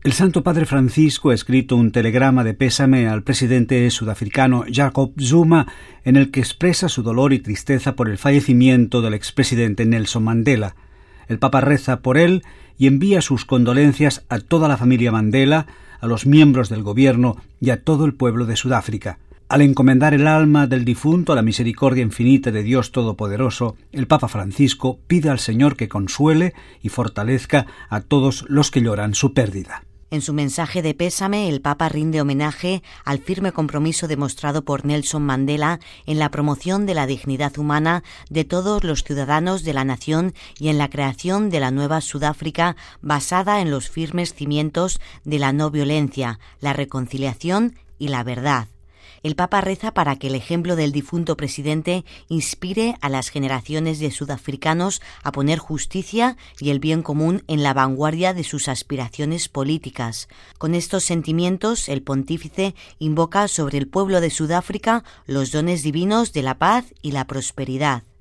El Santo Padre Francisco ha escrito un telegrama de pésame al presidente sudafricano Jacob Zuma, en el que expresa su dolor y tristeza por el fallecimiento del expresidente Nelson Mandela. El Papa reza por él y envía sus condolencias a toda la familia Mandela, a los miembros del gobierno y a todo el pueblo de Sudáfrica. Al encomendar el alma del difunto a la misericordia infinita de Dios Todopoderoso, el Papa Francisco pide al Señor que consuele y fortalezca a todos los que lloran su pérdida. En su mensaje de pésame, el Papa rinde homenaje al firme compromiso demostrado por Nelson Mandela en la promoción de la dignidad humana de todos los ciudadanos de la nación y en la creación de la nueva Sudáfrica basada en los firmes cimientos de la no violencia, la reconciliación y la verdad. El Papa reza para que el ejemplo del difunto presidente inspire a las generaciones de sudafricanos a poner justicia y el bien común en la vanguardia de sus aspiraciones políticas. Con estos sentimientos, el pontífice invoca sobre el pueblo de Sudáfrica los dones divinos de la paz y la prosperidad.